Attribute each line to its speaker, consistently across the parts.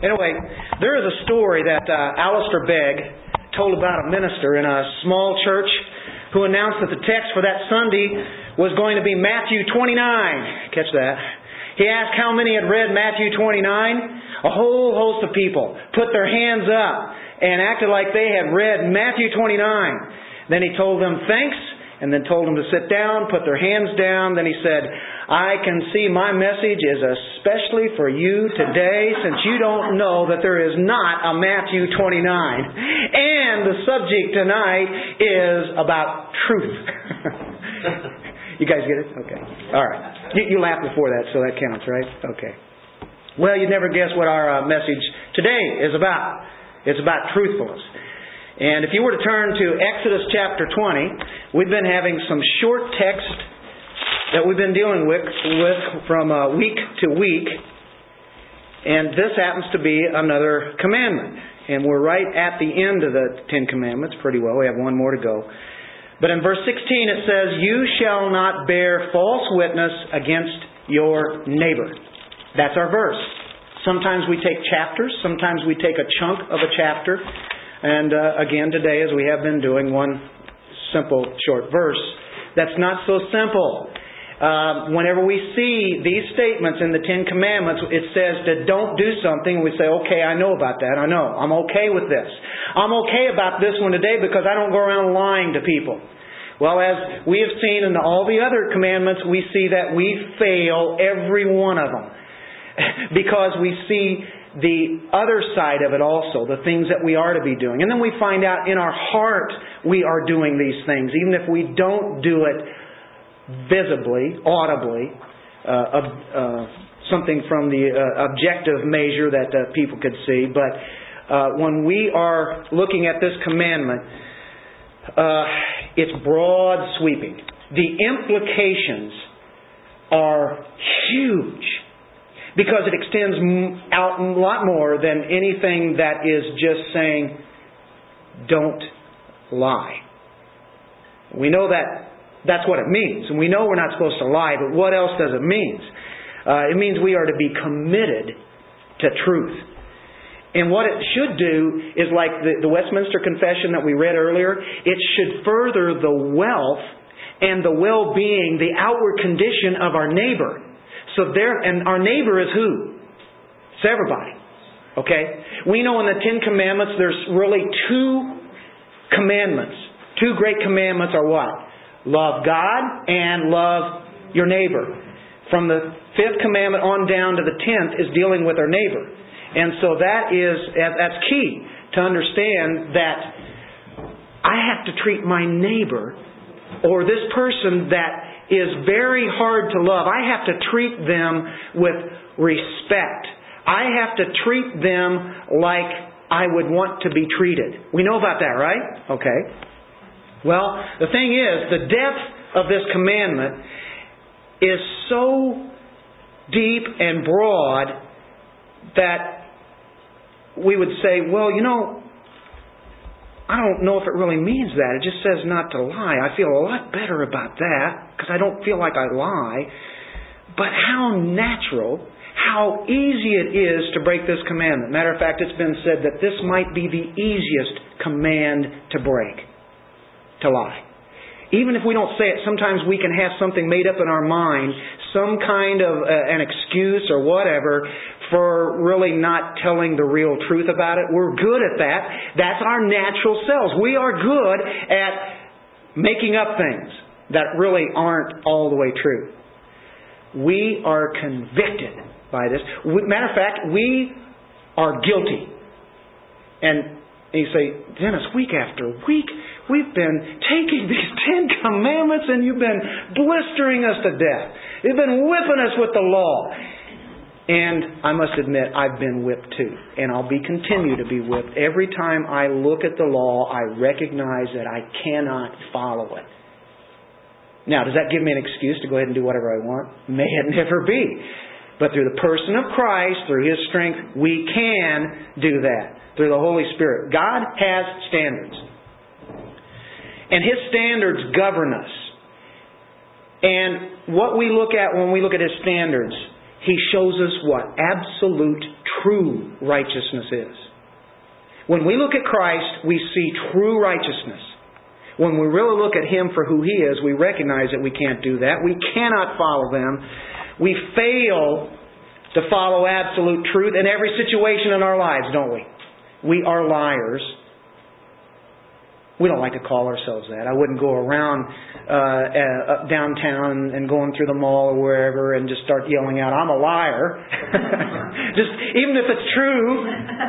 Speaker 1: Anyway, there is a story that Alistair Begg told about a minister in a small church who announced that the text for that Sunday was going to be Matthew 29. Catch that. He asked how many had read Matthew 29. A whole host of people put their hands up and acted like they had read Matthew 29. Then he told them thanks, and then told them to sit down, put their hands down. Then he said, I can see my message is especially for you today, since you don't know that there is not a Matthew 29. And the subject tonight is about truth. You guys get it? Okay. All right. You laughed before that, so that counts, right? Okay. Well, you'd never guess what our message today is about. It's about truthfulness. And if you were to turn to Exodus chapter 20, we've been having some short text that we've been dealing with from week to week. And this happens to be another commandment. And we're right at the end of the Ten Commandments pretty well. We have one more to go. But in verse 16 it says, You shall not bear false witness against your neighbor. That's our verse. Sometimes we take chapters. Sometimes we take a chunk of a chapter. And again today, as we have been doing, one simple short verse. That's not so simple. Whenever we see these statements in the Ten Commandments, it says that don't do something. We say, okay, I know about that. I know. I'm okay with this. I'm okay about this one today because I don't go around lying to people. Well, as we have seen in all the other commandments, we see that we fail every one of them. Because we see the other side of it also, the things that we are to be doing. And then we find out in our heart we are doing these things, even if we don't do it visibly, audibly, something from the objective measure that people could see. But when we are looking at this commandment, it's broad sweeping. The implications are huge because it extends out a lot more than anything that is just saying, don't lie. We know that that's what it means. And we know we're not supposed to lie, but what else does it mean? It means we are to be committed to truth. And what it should do is like the Westminster Confession that we read earlier, it should further the wealth and the well-being, the outward condition of our neighbor. And our neighbor is who? It's everybody. Okay? We know in the Ten Commandments there's really two commandments. Two great commandments are what? Love God and love your neighbor. From the fifth commandment on down to the 10th is dealing with our neighbor. And so that's key to understand that I have to treat my neighbor or this person that is very hard to love. I have to treat them with respect. I have to treat them like I would want to be treated. We know about that, right? Okay. Well, the thing is, the depth of this commandment is so deep and broad that we would say, well, I don't know if it really means that. It just says not to lie. I feel a lot better about that because I don't feel like I lie. But how natural, how easy it is to break this commandment. Matter of fact, it's been said that this might be the easiest command to break. To lie. Even if we don't say it, sometimes we can have something made up in our mind, some kind of an excuse or whatever for really not telling the real truth about it. We're good at that. That's our natural selves. We are good at making up things that really aren't all the way true. We are convicted by this. Matter of fact, we are guilty. And you say, Dennis, week after week, we've been taking these 10 commandments and you've been blistering us to death. You've been whipping us with the law. And I must admit, I've been whipped too. And I'll continue to be whipped. Every time I look at the law, I recognize that I cannot follow it. Now, does that give me an excuse to go ahead and do whatever I want? May it never be. But through the person of Christ, through His strength, we can do that. Through the Holy Spirit. God has standards. And His standards govern us. And what we look at when we look at His standards He shows us what absolute true righteousness is. When we look at Christ, we see true righteousness. When we really look at Him for who He is, we recognize that we can't do that. We cannot follow them. We fail to follow absolute truth in every situation in our lives, don't we? We are liars. We don't like to call ourselves that. I wouldn't go around downtown and going through the mall or wherever and just start yelling out, "I'm a liar." Just even if it's true.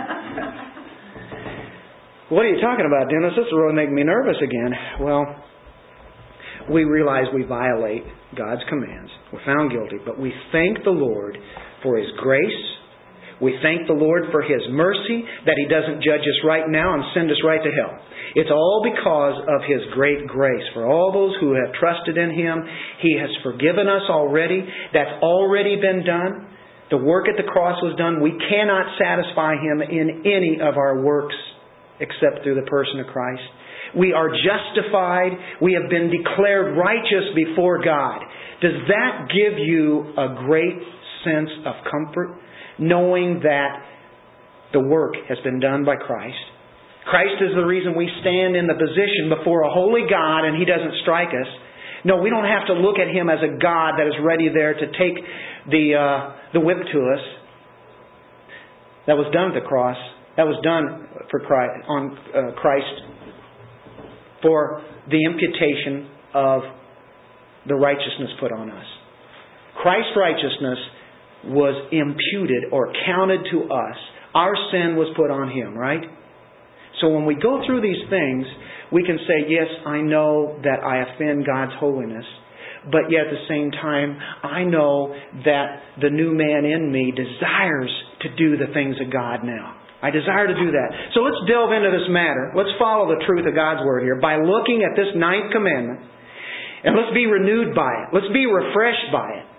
Speaker 1: What are you talking about, Dennis? This is really making me nervous again. Well, we realize we violate God's commands. We're found guilty, but we thank the Lord for His grace. We thank the Lord for His mercy, that He doesn't judge us right now and send us right to hell. It's all because of His great grace. For all those who have trusted in Him, He has forgiven us already. That's already been done. The work at the cross was done. We cannot satisfy Him in any of our works except through the person of Christ. We are justified. We have been declared righteous before God. Does that give you a great sense of comfort, knowing that the work has been done by Christ? Christ is the reason we stand in the position before a holy God and He doesn't strike us. No, we don't have to look at Him as a God that is ready there to take the whip to us. That was done at the cross. That was done for Christ, on Christ for the imputation of the righteousness put on us. Christ's righteousness was imputed or counted to us. Our sin was put on Him, right? So when we go through these things, we can say, yes, I know that I offend God's holiness, but yet at the same time, I know that the new man in me desires to do the things of God now. I desire to do that. So let's delve into this matter. Let's follow the truth of God's Word here by looking at this 9th commandment. And let's be renewed by it. Let's be refreshed by it.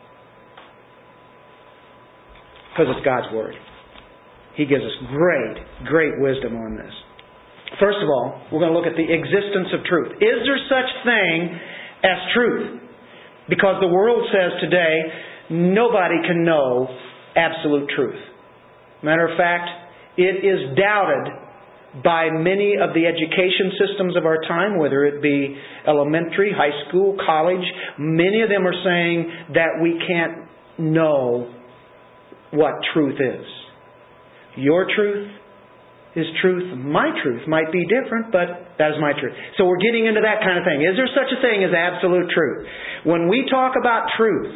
Speaker 1: Because it's God's Word. He gives us great wisdom on this. First of all, we're going to look at the existence of truth. Is there such thing as truth? Because the world says today, nobody can know absolute truth. Matter of fact, it is doubted by many of the education systems of our time, whether it be elementary, high school, college. Many of them are saying that we can't know what truth is. Your truth is truth. My truth might be different, but that is my truth. So we're getting into that kind of thing. Is there such a thing as absolute truth? When we talk about truth,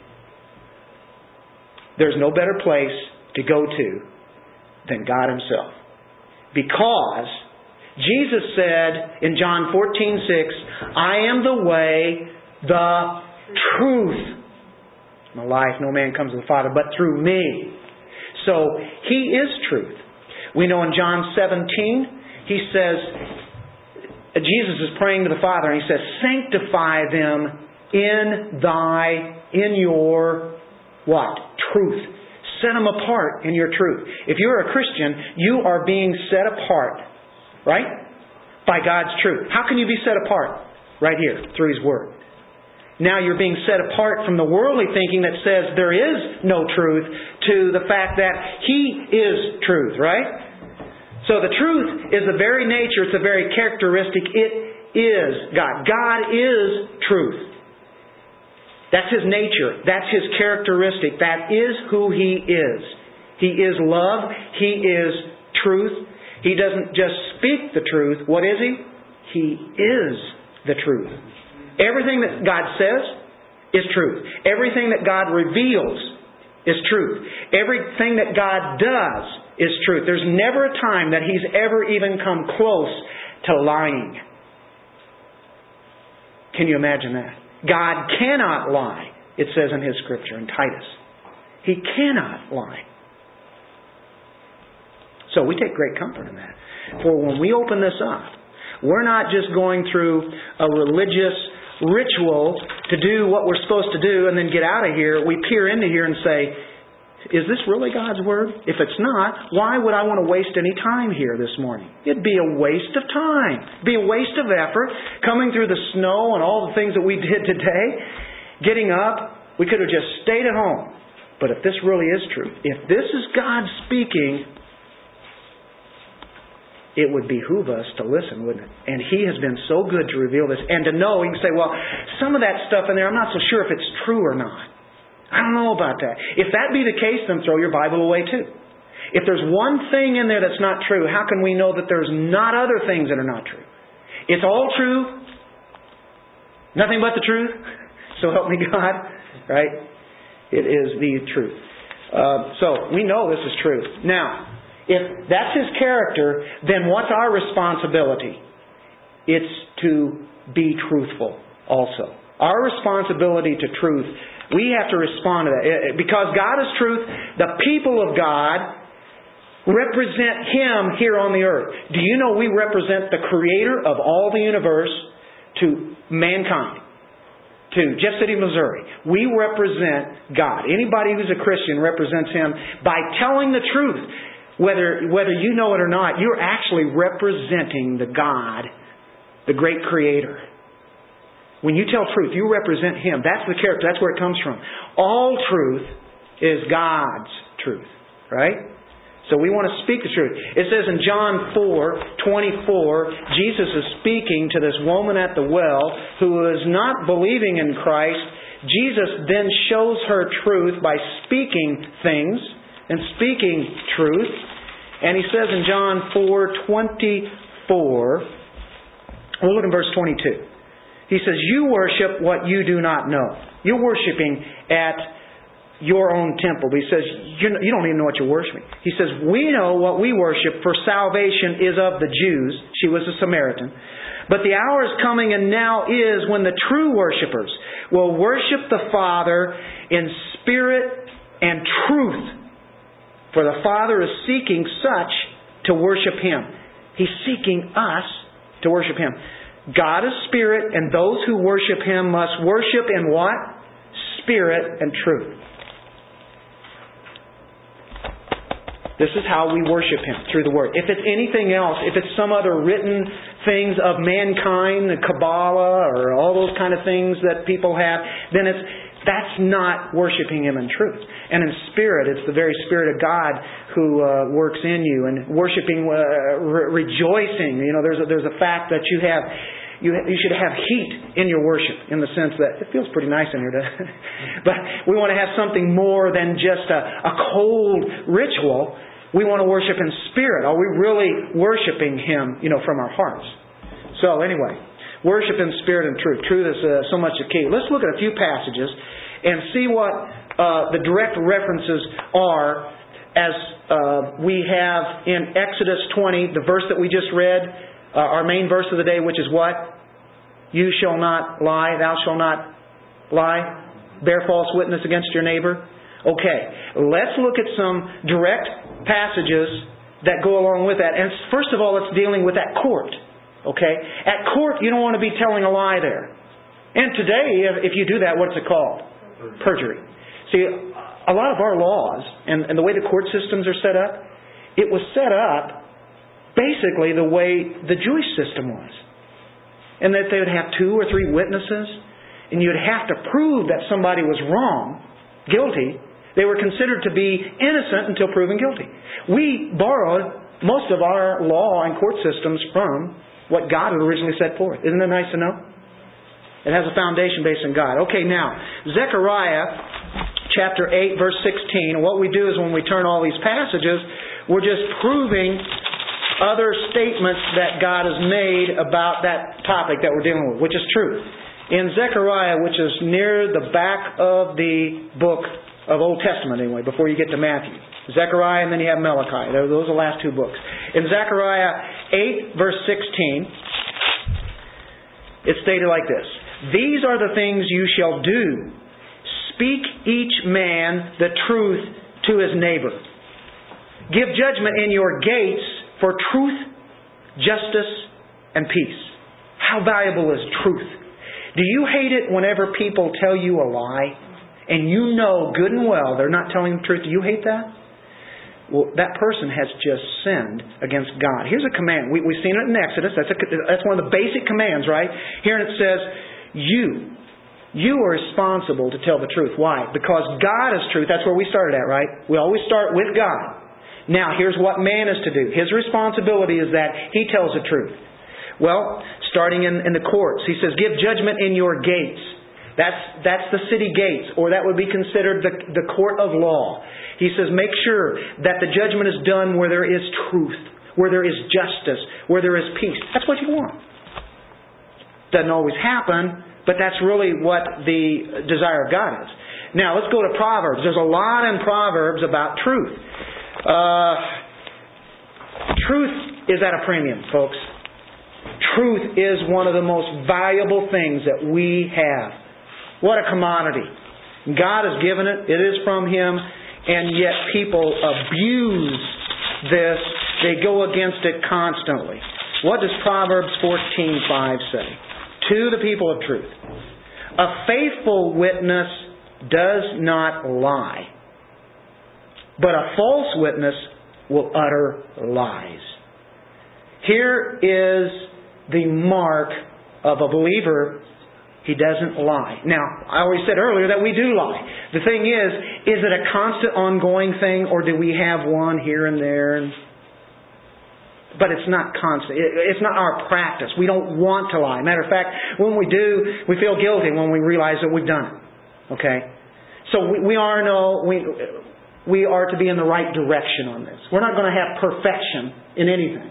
Speaker 1: there's no better place to go to than God Himself. Because Jesus said in John 14:6, I am the way, the truth. In my life, no man comes to the Father but through me. So He is truth. We know in John 17, He says, Jesus is praying to the Father and He says, sanctify them in your what? Truth. Set them apart in your truth. If you're a Christian, you are being set apart, right? By God's truth. How can you be set apart? Right here, through His Word. Now you're being set apart from the worldly thinking that says there is no truth to the fact that He is truth, right? So the truth is the very nature, it's the very characteristic. It is God. God is truth. That's His nature. That's His characteristic. That is who He is. He is love. He is truth. He doesn't just speak the truth. What is He? He is the truth. Everything that God says is truth. Everything that God reveals is truth. Everything that God does is truth. There's never a time that He's ever even come close to lying. Can you imagine that? God cannot lie, it says in His Scripture in Titus. He cannot lie. So we take great comfort in that. For when we open this up, we're not just going through a religious ritual to do what we're supposed to do and then get out of here. We peer into here and say, is this really God's Word? If it's not, why would I want to waste any time here this morning? It'd be a waste of time. It'd be a waste of effort. Coming through the snow and all the things that we did today. Getting up. We could have just stayed at home. But if this really is true, if this is God speaking, it would behoove us to listen, wouldn't it? And He has been so good to reveal this. And to know, you can say, well, some of that stuff in there, I'm not so sure if it's true or not. I don't know about that. If that be the case, then throw your Bible away too. If there's one thing in there that's not true, how can we know that there's not other things that are not true? It's all true. Nothing but the truth. So help me God. Right? It is the truth. So we know this is true. Now, if that's His character, then what's our responsibility? It's to be truthful also. Our responsibility to truth, we have to respond to that. Because God is truth, the people of God represent Him here on the earth. Do you know we represent the Creator of all the universe to mankind? To Jeff City, Missouri. We represent God. Anybody who's a Christian represents Him by telling the truth. Whether you know it or not, you're actually representing the God, the great Creator. When you tell truth, you represent Him. That's the character. That's where it comes from. All truth is God's truth. Right? So we want to speak the truth. It says in John 4:24, Jesus is speaking to this woman at the well who is not believing in Christ. Jesus then shows her truth by speaking things and speaking truth. And He says in John 4:24, we'll look in verse 22. He says, you worship what you do not know. You're worshiping at your own temple. But He says, you don't even know what you're worshiping. He says, we know what we worship, for salvation is of the Jews. She was a Samaritan. But the hour is coming, and now is, when the true worshipers will worship the Father in spirit and truth. For the Father is seeking such to worship Him. He's seeking us to worship Him. God is spirit, and those who worship Him must worship in what? Spirit and truth. This is how we worship Him, through the Word. If it's anything else, if it's some other written things of mankind, the Kabbalah, or all those kind of things that people have, then that's not worshiping Him in truth. And in spirit, it's the very Spirit of God who works in you. And worshiping, rejoicing. You know, there's a fact that you should have heat in your worship, in the sense that it feels pretty nice in here. But we want to have something more than just a cold ritual. We want to worship in spirit. Are we really worshiping Him, from our hearts? So anyway, worship in spirit and truth. Truth is so much the key. Let's look at a few passages and see what the direct references are, as we have in Exodus 20, the verse that we just read. Our main verse of the day, which is what? You shall not lie, thou shalt not lie, bear false witness against your neighbor. Okay, let's look at some direct passages that go along with that. And first of all, it's dealing with that court. Okay? At court, you don't want to be telling a lie there. And today, if you do that, what's it called? Perjury. See, a lot of our laws, and the way the court systems are set up, it was set up basically the way the Jewish system was. And that they would have 2 or 3 witnesses, and you'd have to prove that somebody was wrong, guilty. They were considered to be innocent until proven guilty. We borrowed most of our law and court systems from what God had originally set forth. Isn't that nice to know? It has a foundation based on God. Okay, now, Zechariah chapter 8, verse 16. What we do is when we turn all these passages, we're just proving other statements that God has made about that topic that we're dealing with, which is true. In Zechariah, which is near the back of the book of Old Testament anyway, before you get to Matthew. Zechariah, and then you have Malachi. Those are the last 2 books. In Zechariah 8, verse 16, it's stated like this. These are the things you shall do. Speak each man the truth to his neighbor. Give judgment in your gates for truth, justice, and peace. How valuable is truth? Do you hate it whenever people tell you a lie, and you know good and well they're not telling the truth? Do you hate that? Well, that person has just sinned against God. Here's a command. We've seen it in Exodus. That's one of the basic commands, right? Here it says, you You are responsible to tell the truth. Why? Because God is truth. That's where we started at, right? We always start with God. Now, here's what man is to do. His responsibility is that he tells the truth. Well, starting in the courts, he says, give judgment in your gates. That's the city gates, or that would be considered the court of law. He says, make sure that the judgment is done where there is truth, where there is justice, where there is peace. That's what you want. Doesn't always happen, but that's really what the desire of God is. Now, let's go to Proverbs. There's a lot in Proverbs about truth. Truth is at a premium, folks. Truth is one of the most valuable things that we have. What a commodity. God has given it. It is from Him. And yet people abuse this. They go against it constantly. What does Proverbs 14:5 say? To the people of truth. A faithful witness does not lie, but a false witness will utter lies. Here is the mark of a believer. He doesn't lie. Now, I already said earlier that we do lie. The thing is it a constant ongoing thing, or do we have one here and there? But it's not constant. It's not our practice. We don't want to lie. Matter of fact, when we do, we feel guilty when we realize that we've done it. Okay? So we are to be in the right direction on this. We're not going to have perfection in anything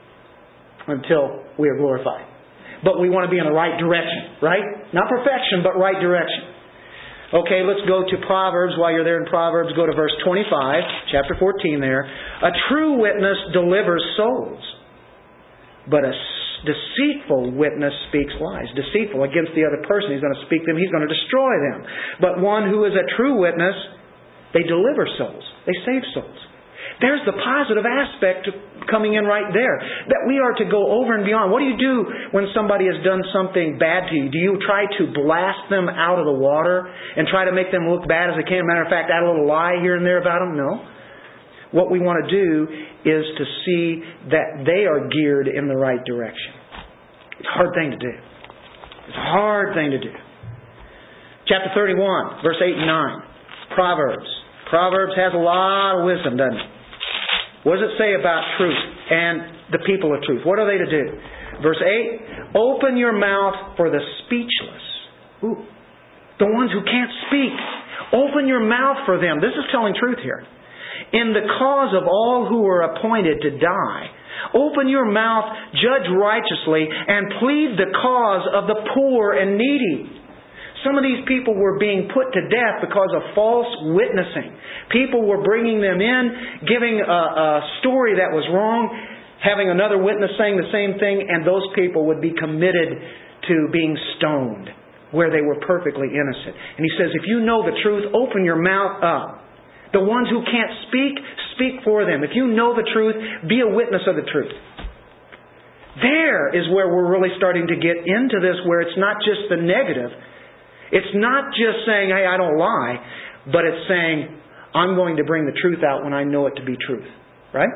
Speaker 1: until we are glorified. But we want to be in the right direction, right? Not perfection, but right direction. Okay, let's go to Proverbs. While you're there in Proverbs, go to verse 25, chapter 14 there. A true witness delivers souls, but a deceitful witness speaks lies. Deceitful against the other person. He's going to speak them. He's going to destroy them. But one who is a true witness, they deliver souls. They save souls. There's the positive aspect coming in right there. That we are to go over and beyond. What do you do when somebody has done something bad to you? Do you try to blast them out of the water and try to make them look bad as they can? Matter of fact, add a little lie here and there about them? No. What we want to do is to see that they are geared in the right direction. It's a hard thing to do. It's a hard thing to do. Chapter 31, verse 8 and 9. Proverbs. Proverbs has a lot of wisdom, doesn't it? What does it say about truth and the people of truth? What are they to do? Verse 8, open your mouth for the speechless. Ooh, the ones who can't speak. Open your mouth for them. This is telling truth here. In the cause of all who are appointed to die. Open your mouth, judge righteously, and plead the cause of the poor and needy. Some of these people were being put to death because of false witnessing. People were bringing them in, giving a story that was wrong, having another witness saying the same thing, and those people would be committed to being stoned where they were perfectly innocent. And he says, if you know the truth, open your mouth up. The ones who can't speak, speak for them. If you know the truth, be a witness of the truth. There is where we're really starting to get into this, where it's not just the negative. It's not just saying, hey, I don't lie, but it's saying, I'm going to bring the truth out when I know it to be truth. Right?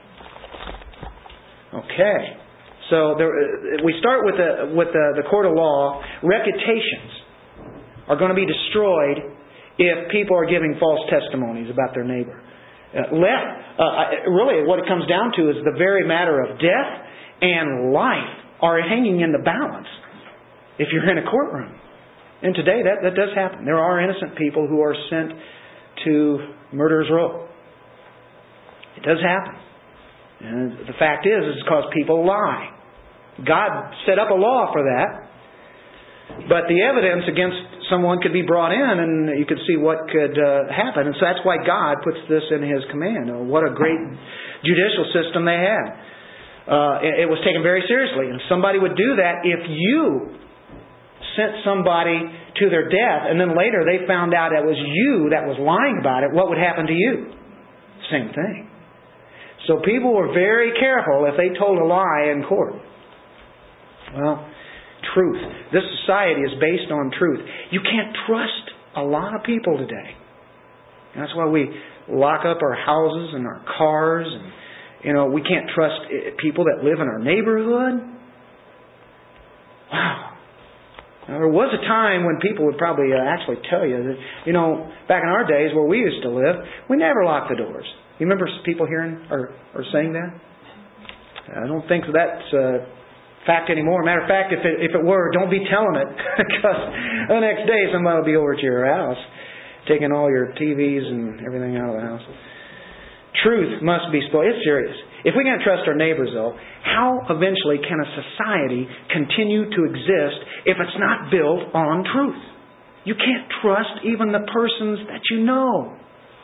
Speaker 1: Okay. So we start with the court of law. Reputations are going to be destroyed if people are giving false testimonies about their neighbor. Really, what it comes down to is the very matter of death and life are hanging in the balance if you're in a courtroom. And today that does happen. There are innocent people who are sent to murderer's row. It does happen. And the fact is, it's because people lie. God set up a law for that. But the evidence against someone could be brought in and you could see what could happen. And so that's why God puts this in His command. What a great judicial system they had. It was taken very seriously. And somebody would do that if you sent somebody to their death and then later they found out it was you that was lying about it, what would happen to you? Same thing. So people were very careful if they told a lie in court. Well, truth. This society is based on truth. You can't trust a lot of people today. And that's why we lock up our houses and our cars and we can't trust people that live in our neighborhood. Wow. Now, there was a time when people would probably actually tell you that, back in our days where we used to live, we never locked the doors. You remember people hearing or saying that? I don't think that's a fact anymore. Matter of fact, if it were, don't be telling it, because the next day somebody will be over to your house taking all your TVs and everything out of the house. Truth must be spoken. It's serious. If we can't trust our neighbors, though, how eventually can a society continue to exist if it's not built on truth? You can't trust even the persons that you know.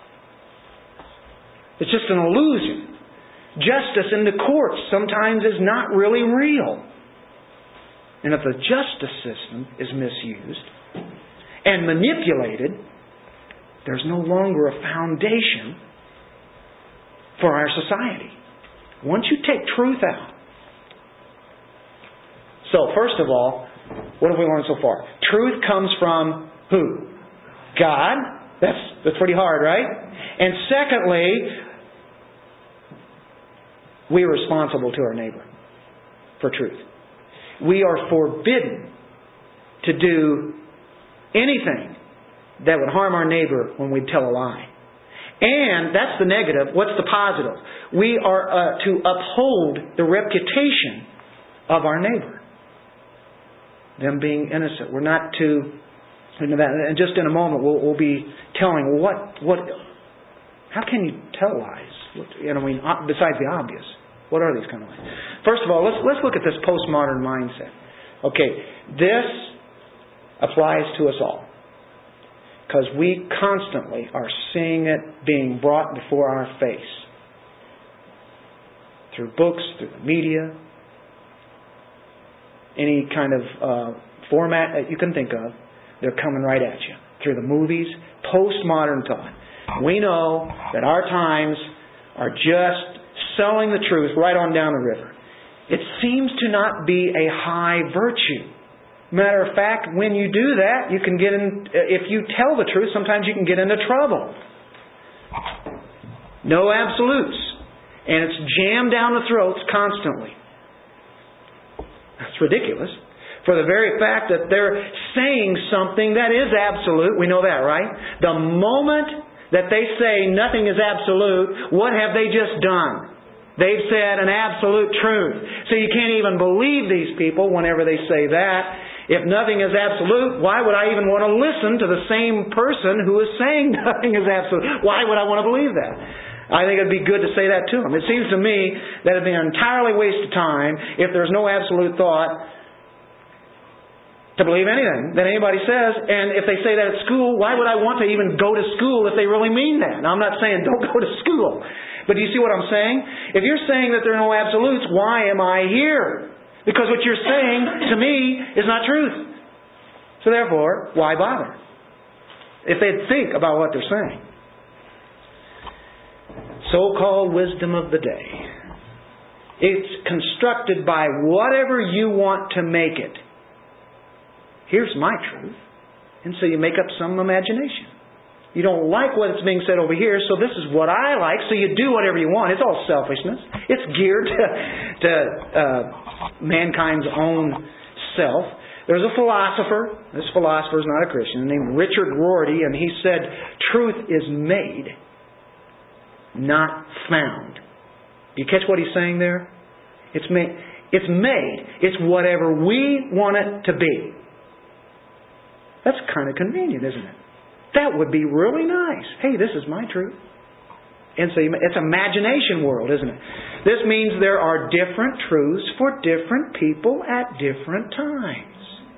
Speaker 1: It's just an illusion. Justice in the courts sometimes is not really real. And if the justice system is misused and manipulated, there's no longer a foundation for our society. Once you take truth out. So, first of all, what have we learned so far? Truth comes from who? God. That's pretty hard, right? And secondly, we are responsible to our neighbor for truth. We are forbidden to do anything that would harm our neighbor when we tell a lie. And that's the negative. What's the positive? We are to uphold the reputation of our neighbor. Them being innocent. We're not to... And just in a moment we'll be telling, how can you tell lies? Besides the obvious. What are these kind of lies? First of all, let's look at this postmodern mindset. Okay, this applies to us all. Because we constantly are seeing it being brought before our face. Through books, through the media, any kind of format that you can think of, they're coming right at you. Through the movies, postmodern thought. We know that our times are just selling the truth right on down the river. It seems to not be a high virtue. Matter of fact, when you do that, you can get in. If you tell the truth, sometimes you can get into trouble. No absolutes. And it's jammed down the throats constantly. That's ridiculous. For the very fact that they're saying something that is absolute. We know that, right? The moment that they say nothing is absolute, what have they just done? They've said an absolute truth. So you can't even believe these people whenever they say that. If nothing is absolute, why would I even want to listen to the same person who is saying nothing is absolute? Why would I want to believe that? I think it would be good to say that to them. It seems to me that it would be an entirely waste of time if there's no absolute thought to believe anything that anybody says. And if they say that at school, why would I want to even go to school if they really mean that? Now, I'm not saying don't go to school. But do you see what I'm saying? If you're saying that there are no absolutes, why am I here? Because what you're saying to me is not truth. So therefore, why bother? If they'd think about what they're saying. So-called wisdom of the day. It's constructed by whatever you want to make it. Here's my truth. And so you make up some imagination. You don't like what's being said over here, so this is what I like, so you do whatever you want. It's all selfishness. It's geared to mankind's own self. There's a philosopher. This philosopher is not a Christian, named Richard Rorty, and he said, truth is made, not found. Do you catch what he's saying there? It's made. It's made. It's whatever we want it to be. That's kind of convenient, isn't it? That would be really nice. Hey, this is my truth. And so it's imagination world, isn't it? This means there are different truths for different people at different times.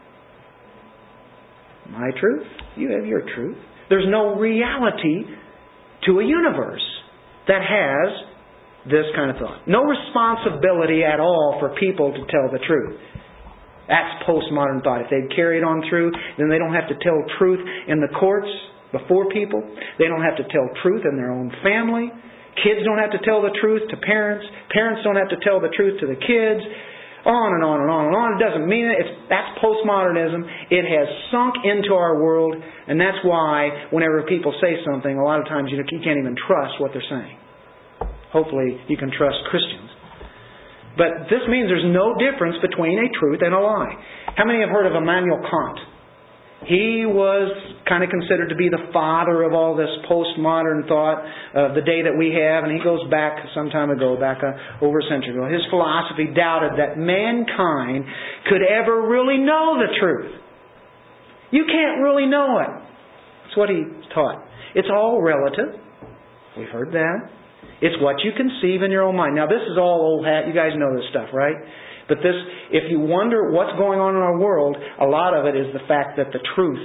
Speaker 1: My truth, you have your truth. There's no reality to a universe that has this kind of thought. No responsibility at all for people to tell the truth. That's postmodern thought. If they'd carry it on through, then they don't have to tell truth in the courts before people. They don't have to tell truth in their own family. Kids don't have to tell the truth to parents. Parents don't have to tell the truth to the kids. On and on and on and on. It doesn't mean it. That's postmodernism. It has sunk into our world, and that's why whenever people say something, a lot of times you can't even trust what they're saying. Hopefully you can trust Christians. But this means there's no difference between a truth and a lie. How many have heard of Immanuel Kant? He was kind of considered to be the father of all this postmodern thought of the day that we have, and he goes back some time ago, over a century ago. His philosophy doubted that mankind could ever really know the truth. You can't really know it. That's what he taught. It's all relative. We've heard that. It's what you conceive in your own mind. Now this is all old hat. You guys know this stuff, right? But this, if you wonder what's going on in our world, a lot of it is the fact that the truth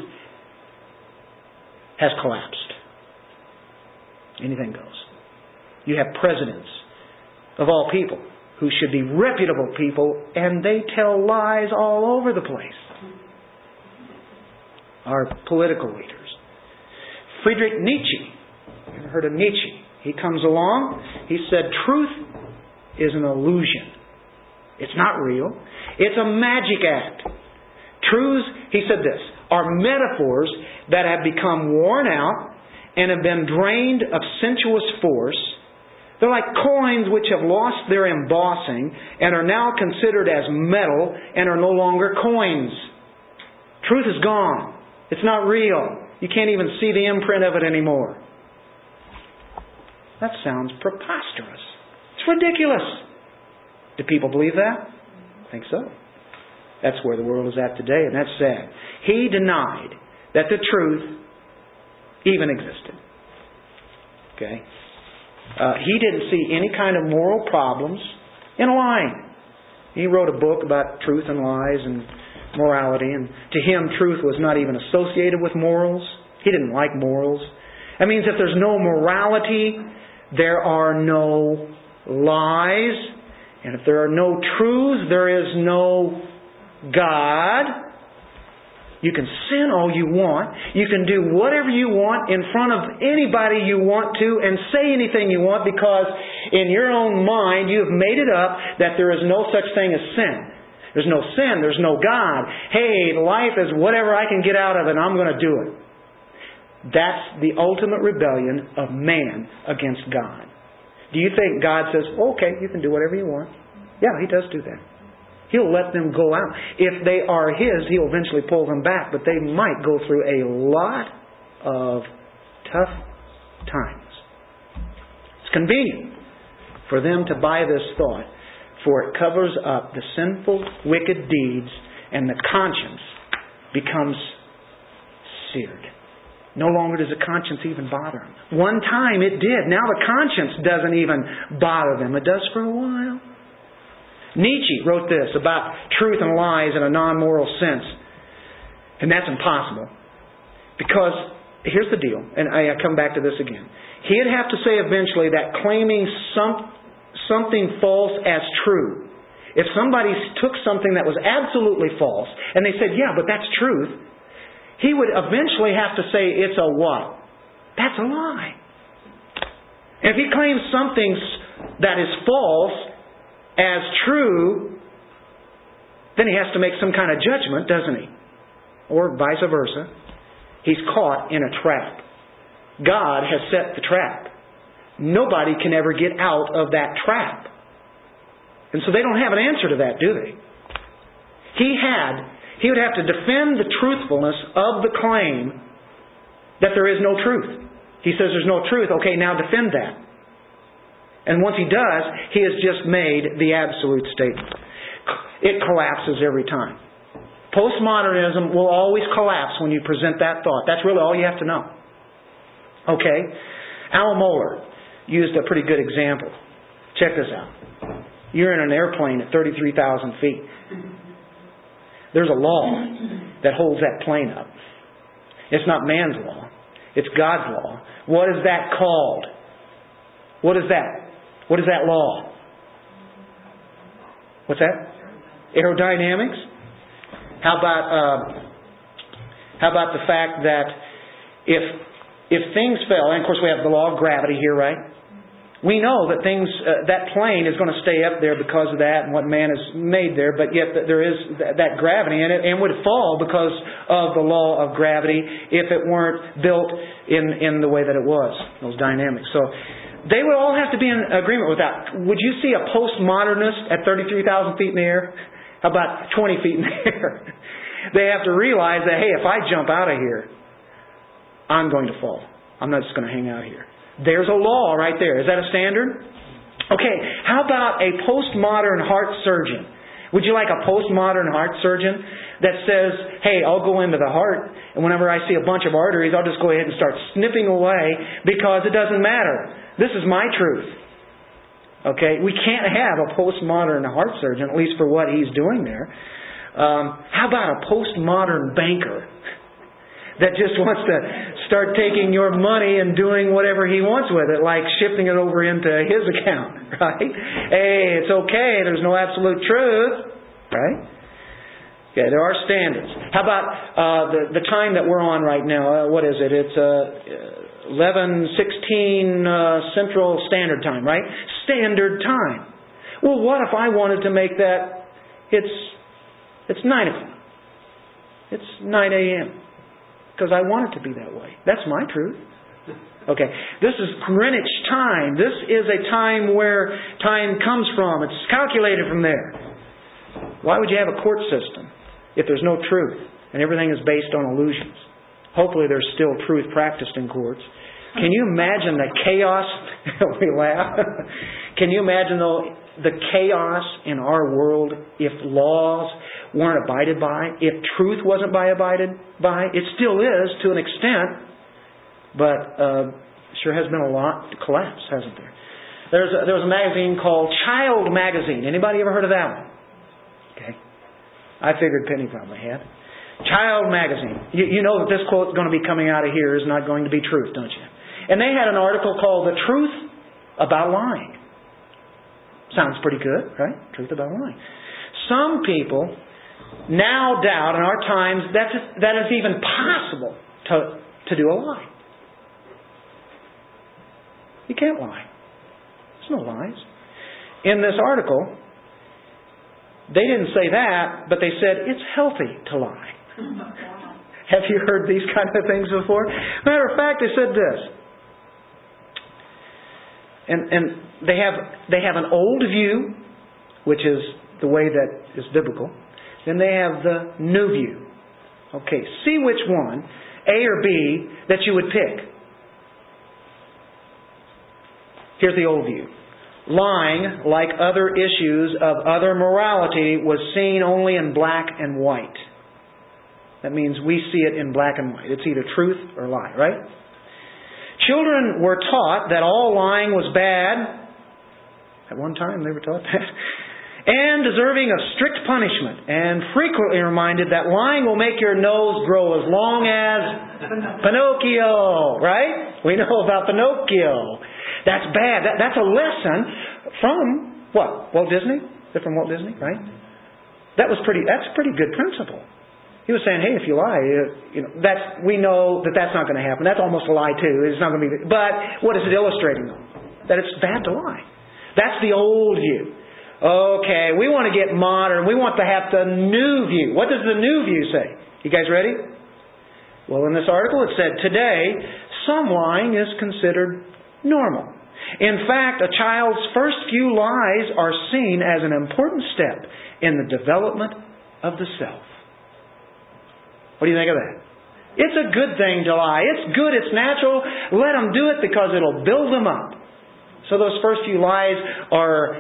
Speaker 1: has collapsed. Anything goes. You have presidents of all people who should be reputable people, and they tell lies all over the place. Our political leaders. Friedrich Nietzsche. You ever heard of Nietzsche? He comes along. He said, truth is an illusion. It's not real. It's a magic act. Truths, he said this, are metaphors that have become worn out and have been drained of sensuous force. They're like coins which have lost their embossing and are now considered as metal and are no longer coins. Truth is gone. It's not real. You can't even see the imprint of it anymore. That sounds preposterous. It's ridiculous. Do people believe that? I think so. That's where the world is at today, and that's sad. He denied that the truth even existed. Okay? He didn't see any kind of moral problems in lying. He wrote a book about truth and lies and morality, and to him truth was not even associated with morals. He didn't like morals. That means if there's no morality, there are no lies. And if there are no truths, there is no God. You can sin all you want. You can do whatever you want in front of anybody you want to and say anything you want because in your own mind you have made it up that there is no such thing as sin. There's no sin. There's no God. Hey, life is whatever I can get out of it and I'm going to do it. That's the ultimate rebellion of man against God. Do you think God says, okay, you can do whatever you want? Yeah, He does do that. He'll let them go out. If they are His, He'll eventually pull them back. But they might go through a lot of tough times. It's convenient for them to buy this thought, for it covers up the sinful, wicked deeds, and the conscience becomes seared. No longer does the conscience even bother them. One time it did. Now the conscience doesn't even bother them. It does for a while. Nietzsche wrote this about truth and lies in a non-moral sense. And that's impossible. Because, here's the deal, and I come back to this again. He'd have to say eventually that claiming something false as true. If somebody took something that was absolutely false, and they said, yeah, but that's truth, he would eventually have to say it's a what? That's a lie. And if he claims something that is false as true, then he has to make some kind of judgment, doesn't he? Or vice versa. He's caught in a trap. God has set the trap. Nobody can ever get out of that trap. And so they don't have an answer to that, do they? He would have to defend the truthfulness of the claim that there is no truth. He says there's no truth. Okay, now defend that. And once he does, he has just made the absolute statement. It collapses every time. Postmodernism will always collapse when you present that thought. That's really all you have to know. Okay? Al Mohler used a pretty good example. Check this out. You're in an airplane at 33,000 feet. There's a law that holds that plane up. It's not man's law. It's God's law. What is that called? What is that? What is that law? What's that? Aerodynamics? How about the fact that if things fell, and of course we have the law of gravity here, right? We know that that plane is going to stay up there because of that and what man has made there, but yet there is that gravity in it and would fall because of the law of gravity if it weren't built in the way that it was, those dynamics. So They would all have to be in agreement with that. Would you see a postmodernist at 33,000 feet in the air? How about 20 feet in the air? They have to realize that, hey, if I jump out of here, I'm going to fall. I'm not just going to hang out here. There's a law right there. Is that a standard? Okay, how about a postmodern heart surgeon? Would you like a postmodern heart surgeon that says, hey, I'll go into the heart, and whenever I see a bunch of arteries, I'll just go ahead and start snipping away because it doesn't matter. This is my truth. Okay, we can't have a postmodern heart surgeon, at least for what he's doing there. How about a postmodern banker that just wants to start taking your money and doing whatever he wants with it, like shifting it over into his account, right? Hey, it's okay, there's no absolute truth, right? Yeah, there are standards. How about the time that we're on right now? What is it? It's 11:16 Central Standard Time, right? Standard time. Well, what if I wanted to make that, it's 9 o'clock. It's 9 a.m. Because I want it to be that way. That's my truth. Okay, this is Greenwich time. This is a time where time comes from. It's calculated from there. Why would you have a court system if there's no truth and everything is based on illusions? Hopefully there's still truth practiced in courts. Can you imagine the chaos? We laugh. Can you imagine the chaos in our world if laws weren't abided by, if truth wasn't abided by? It still is to an extent, but sure has been a lot to collapse, hasn't there? There was a magazine called Child Magazine. Anybody ever heard of that one? Okay. I figured Penny probably had. Child Magazine. You know that this quote going to be coming out of here is not going to be truth, don't you? And they had an article called The Truth About Lying. Sounds pretty good, right? Truth about lying. Some people now doubt in our times that it's even possible to do a lie. You can't lie. There's no lies. In this article, they didn't say that, but they said it's healthy to lie. Have you heard these kind of things before? Matter of fact, they said this. And they have an old view, which is the way that is biblical. Then they have the new view. Okay, see which one, A or B, that you would pick. Here's the old view. Lying, like other issues of other morality, was seen only in black and white. That means we see it in black and white. It's either truth or lie, right? Children were taught that all lying was bad. At one time they were taught that. And deserving of strict punishment. And frequently reminded that lying will make your nose grow as long as Pinocchio. Right? We know about Pinocchio. That's bad. That's a lesson from what? Walt Disney? Is it from Walt Disney? Right? That's a pretty good principle. He was saying, hey, if you lie, we know that that's not going to happen. That's almost a lie too. It's not going to be. But what is it illustrating though? That it's bad to lie. That's the old view. Okay, we want to get modern. We want to have the new view. What does the new view say? You guys ready? Well, in this article it said, today, some lying is considered normal. In fact, a child's first few lies are seen as an important step in the development of the self. What do you think of that? It's a good thing to lie. It's good. It's natural. Let them do it because it'll build them up. So those first few lies are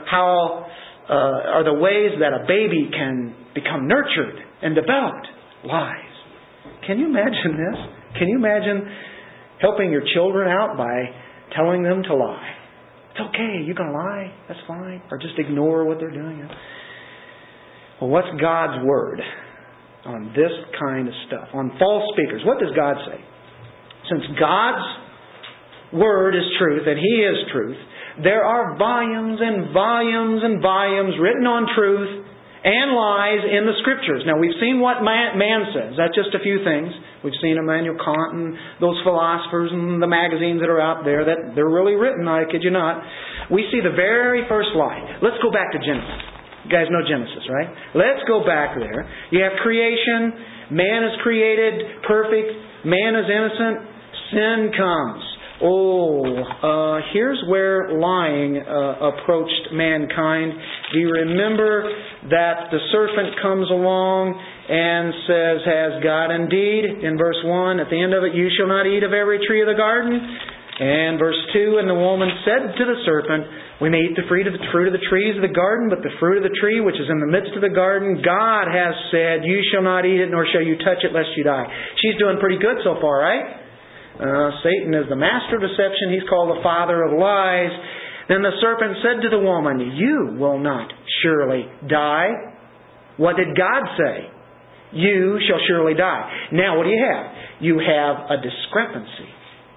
Speaker 1: the ways that a baby can become nurtured and developed. Lies. Can you imagine this? Can you imagine helping your children out by telling them to lie? It's okay. You're going to lie. That's fine. Or just ignore what they're doing. Well, what's God's Word on this kind of stuff? On false speakers. What does God say? Since God's Word is truth and He is truth, there are volumes and volumes and volumes written on truth and lies in the Scriptures. Now, we've seen what man says. That's just a few things. We've seen Immanuel Kant and those philosophers and the magazines that are out there that they're really written, I kid you not. We see the very first lie. Let's go back to Genesis. You guys know Genesis, right? Let's go back there. You have creation. Man is created perfect. Man is innocent. Sin comes. Here's where lying approached mankind. Do you remember that the serpent comes along and says, "Has God indeed," in verse 1, at the end of it, "you shall not eat of every tree of the garden"? And verse 2, "And the woman said to the serpent, we may eat the fruit of the trees of the garden, but the fruit of the tree which is in the midst of the garden, God has said, you shall not eat it, nor shall you touch it, lest you die." She's doing pretty good so far, right? Satan is the master of deception. He's called the father of lies. Then the serpent said to the woman, "You will not surely die." What did God say? "You shall surely die." Now what do you have? You have a discrepancy.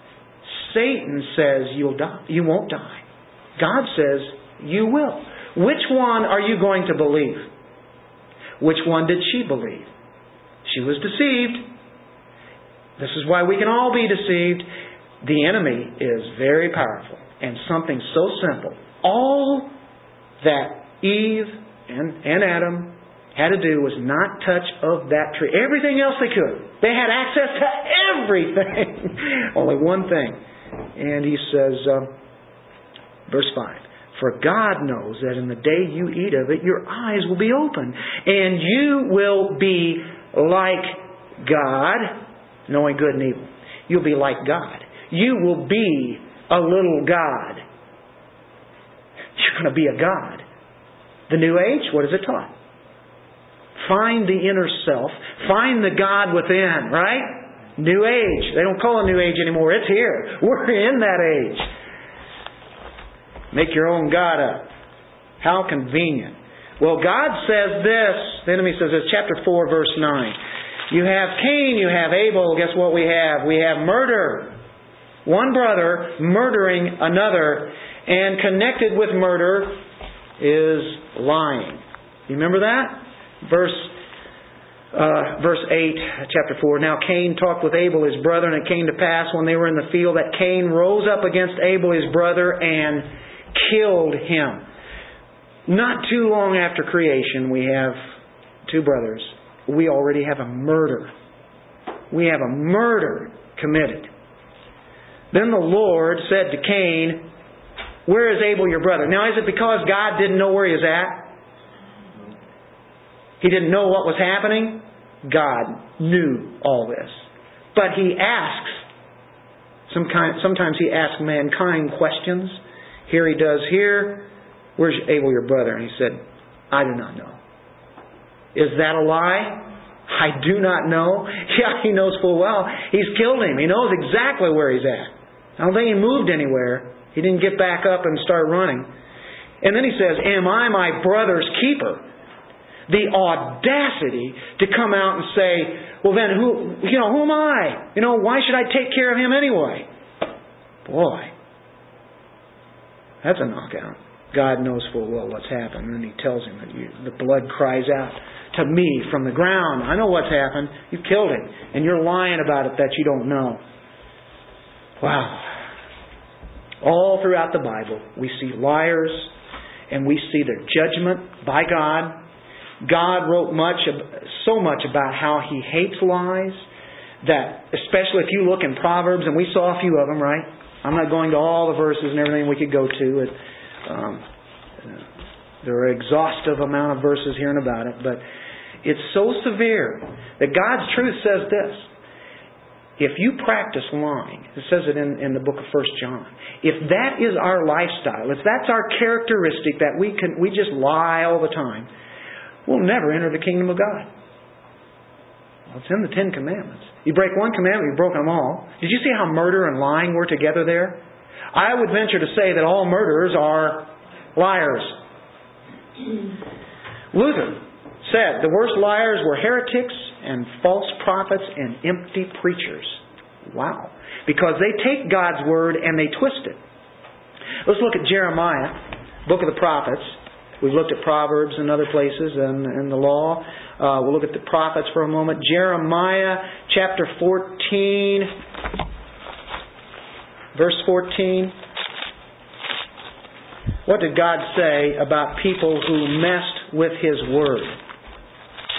Speaker 1: Satan says you'll die. You won't die. God says you will. Which one are you going to believe? Which one did she believe? She was deceived. This is why we can all be deceived. The enemy is very powerful. And something so simple. All that Eve and Adam had to do was not touch of that tree. Everything else they could. They had access to everything. Only one thing. And he says, verse 5, "For God knows that in the day you eat of it, your eyes will be open, and you will be like God," knowing good and evil. You'll be like God. You will be a little God. You're going to be a God. The New Age, what is it taught? Find the inner self. Find the God within, right? New Age. They don't call it New Age anymore. It's here. We're in that age. Make your own God up. How convenient. Well, God says this. The enemy says this. Chapter 4, verse 9. You have Cain, you have Abel. Guess what we have? We have murder. One brother murdering another. And connected with murder is lying. You remember that? Verse 8, chapter 4. "Now Cain talked with Abel his brother, and it came to pass when they were in the field that Cain rose up against Abel his brother and killed him." Not too long after creation, we have two brothers. We already have a murder. We have a murder committed. Then the Lord said to Cain, "Where is Abel your brother?" Now, is it because God didn't know where he was at? He didn't know what was happening? God knew all this. But He asks, sometimes He asks mankind questions. Here He does here, "Where's Abel your brother?" And He said, "I do not know." Is that a lie? I do not know. Yeah, He knows full well. He's killed him. He knows exactly where he's at. I don't think He moved anywhere. He didn't get back up and start running. And then He says, "Am I my brother's keeper?" The audacity to come out and say, "Well then, who am I? Why should I take care of him anyway?" Boy, that's a knockout. God knows full well what's happened, and He tells him that the blood cries out to me from the ground. I know what's happened. You've killed him, and you're lying about it that you don't know. Wow. All throughout the Bible, we see liars, and we see their judgment by God. God wrote so much about how He hates lies, that especially if you look in Proverbs, and we saw a few of them, right? I'm not going to all the verses and everything we could go to. There are an exhaustive amount of verses here and about it, but it's so severe that God's truth says this. If you practice lying, it says it in the book of 1 John. If that is our lifestyle, if that's our characteristic, that we just lie all the time, we'll never enter the kingdom of God. Well, it's in the 10 Commandments. You break one commandment, you've broken them all. Did you see how murder and lying were together there? I would venture to say that all murderers are liars. Luther said the worst liars were heretics and false prophets and empty preachers. Wow. Because they take God's Word and they twist it. Let's look at Jeremiah, book of the prophets. We've looked at Proverbs and other places and the law. We'll look at the prophets for a moment. Jeremiah chapter 14, verse 14. What did God say about people who messed with His Word?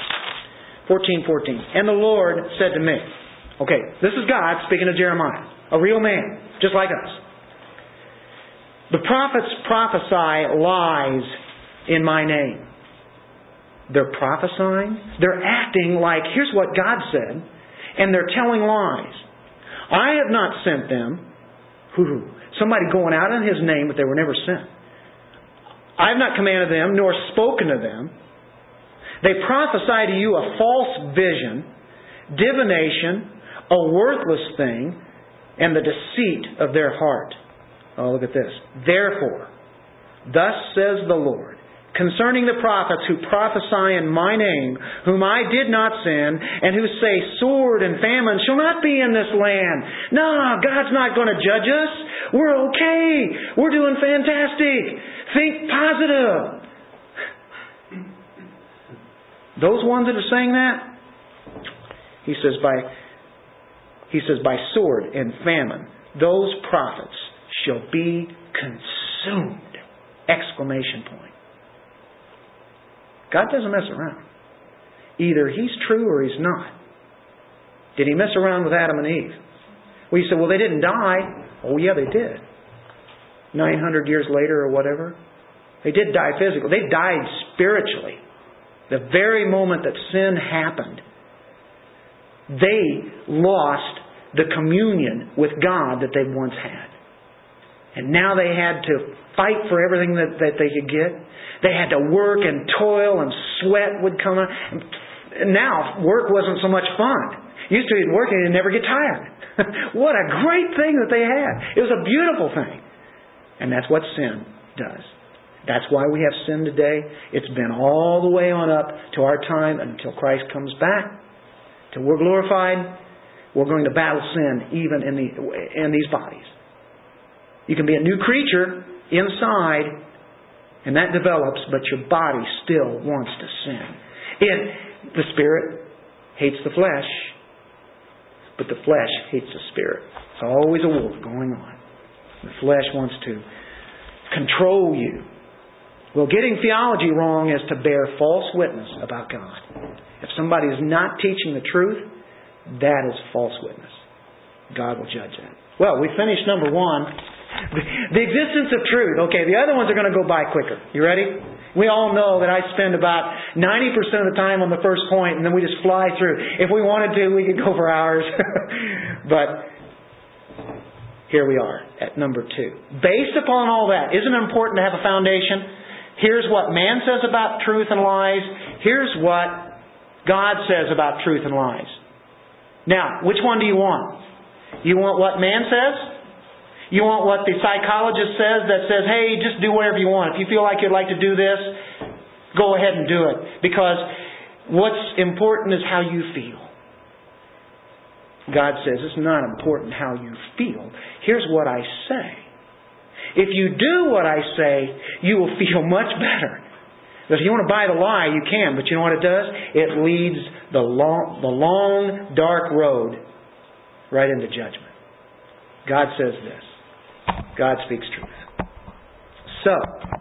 Speaker 1: 14:14. "And the Lord said to me," okay, this is God speaking to Jeremiah. A real man, just like us. The prophets prophesy lies in my name. They're prophesying. They're acting like, here's what God said, and they're telling lies. I have not sent them. Somebody going out in His name, but they were never sent. I have not commanded them, nor spoken to them. They prophesy to you a false vision, divination, a worthless thing, and the deceit of their heart. Oh, look at this. Therefore, thus says the Lord, concerning the prophets who prophesy in my name, whom I did not send, and who say sword and famine shall not be in this land. No, God's not going to judge us. We're okay. We're doing fantastic. Think positive. Those ones that are saying that, He says by sword and famine, those prophets shall be consumed. Exclamation point. God doesn't mess around. Either He's true or He's not. Did He mess around with Adam and Eve? Well, you say, well, they didn't die. Oh, yeah, they did. 900 years later or whatever. They did die physically. They died spiritually. The very moment that sin happened, they lost the communion with God that they once had. And now they had to fight for everything that they could get. They had to work and toil and sweat would come out. And now work wasn't so much fun. Used to be working and never get tired. What a great thing that they had. It was a beautiful thing. And that's what sin does. That's why we have sin today. It's been all the way on up to our time until Christ comes back. Till we're glorified, we're going to battle sin even in these bodies. You can be a new creature inside, and that develops, but your body still wants to sin. The Spirit hates the flesh, but the flesh hates the Spirit. It's always a war going on. The flesh wants to control you. Well, getting theology wrong is to bear false witness about God. If somebody is not teaching the truth, that is false witness. God will judge that. Well, we finished number 1. The existence of truth. Okay, the other ones are going to go by quicker. You ready? We all know that I spend about 90% of the time on the first point, and then we just fly through. If we wanted to, we could go for hours. But here we are at number 2. Based upon all that, isn't it important to have a foundation? Here's what man says about truth and lies. Here's what God says about truth and lies. Now, which one do you want? You want what man says? You want what the psychologist says that says, hey, just do whatever you want. If you feel like you'd like to do this, go ahead and do it. Because what's important is how you feel. God says it's not important how you feel. Here's what I say. If you do what I say, you will feel much better. If you want to buy the lie, you can. But you know what it does? It leads the long, dark road right into judgment. God says this. God speaks truth. So,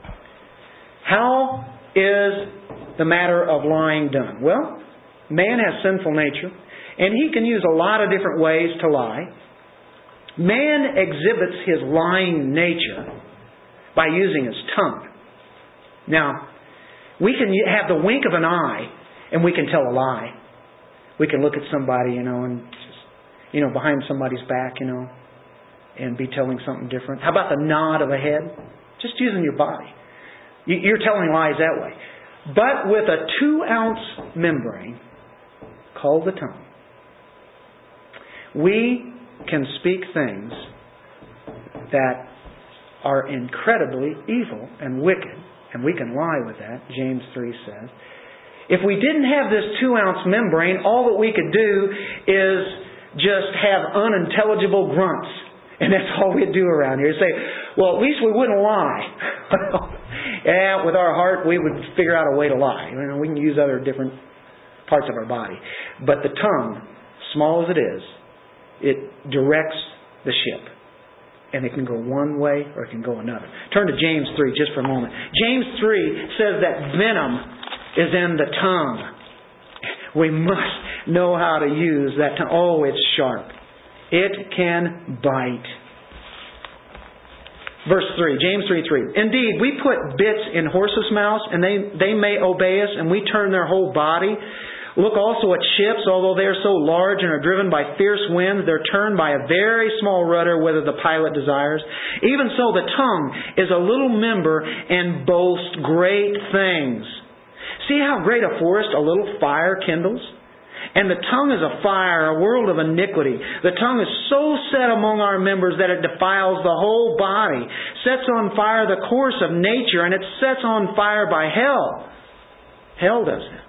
Speaker 1: how is the matter of lying done? Well, man has sinful nature, and he can use a lot of different ways to lie. Man exhibits his lying nature by using his tongue. Now, we can have the wink of an eye, and we can tell a lie. We can look at somebody, and just, behind somebody's back, and be telling something different. How about the nod of a head? Just using your body. You're telling lies that way. But with a 2-ounce membrane called the tongue, we can speak things that are incredibly evil and wicked, and we can lie with that, James 3 says. If we didn't have this 2-ounce membrane, all that we could do is just have unintelligible grunts. And that's all we'd do around here. Say, well, at least we wouldn't lie. Yeah, with our heart, we would figure out a way to lie. We can use other different parts of our body. But the tongue, small as it is, it directs the ship. And it can go one way or it can go another. Turn to James 3 just for a moment. James 3 says that venom is in the tongue. We must know how to use that tongue. Oh, it's sharp. It can bite. Verse 3, James 3:3. Indeed, we put bits in horses' mouths, and they may obey us, and we turn their whole body. Look also at ships, although they are so large and are driven by fierce winds, they're turned by a very small rudder, whether the pilot desires. Even so, the tongue is a little member and boasts great things. See how great a forest a little fire kindles? And the tongue is a fire, a world of iniquity. The tongue is so set among our members that it defiles the whole body, sets on fire the course of nature, and it sets on fire by hell. Hell does it.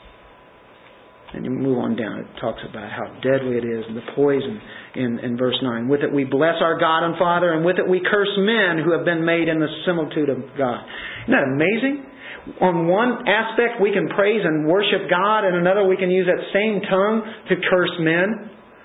Speaker 1: And you move on down. It talks about how deadly it is and the poison in verse 9. With it we bless our God and Father, and with it we curse men who have been made in the similitude of God. Isn't that amazing? On one aspect we can praise and worship God, and another we can use that same tongue to curse men.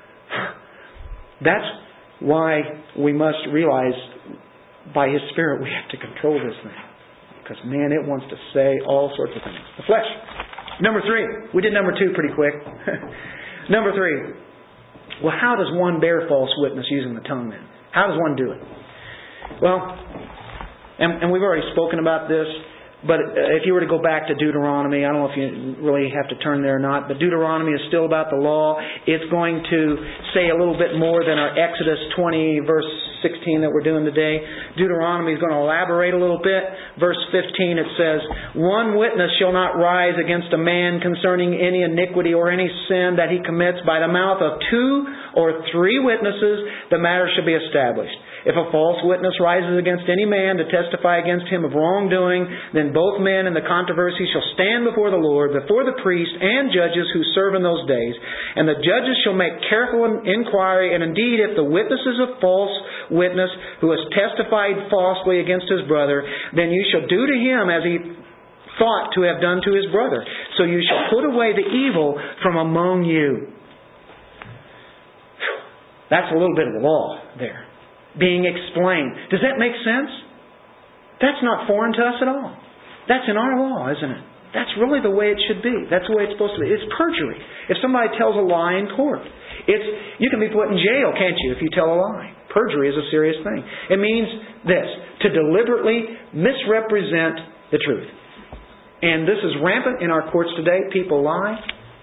Speaker 1: That's why we must realize by His Spirit we have to control this thing. Because man, it wants to say all sorts of things. The flesh. Number 3. We did number 2 pretty quick. Number 3. Well, how does one bear false witness using the tongue then? How does one do it? Well, and we've already spoken about this. But if you were to go back to Deuteronomy, I don't know if you really have to turn there or not, but Deuteronomy is still about the law. It's going to say a little bit more than our Exodus 20 verse 16 that we're doing today. Deuteronomy is going to elaborate a little bit. Verse 15 it says, "One witness shall not rise against a man concerning any iniquity or any sin that he commits. By the mouth of 2 or 3 witnesses the matter shall be established. If a false witness rises against any man to testify against him of wrongdoing, then both men in the controversy shall stand before the Lord, before the priest and judges who serve in those days. And the judges shall make careful inquiry, and indeed if the witness is a false witness who has testified falsely against his brother, then you shall do to him as he thought to have done to his brother. So you shall put away the evil from among you." That's a little bit of the law there being explained. Does that make sense? That's not foreign to us at all. That's in our law, isn't it? That's really the way it should be. That's the way it's supposed to be. It's perjury. If somebody tells a lie in court, you can be put in jail, can't you, if you tell a lie? Perjury is a serious thing. It means this, to deliberately misrepresent the truth. And this is rampant in our courts today. People lie.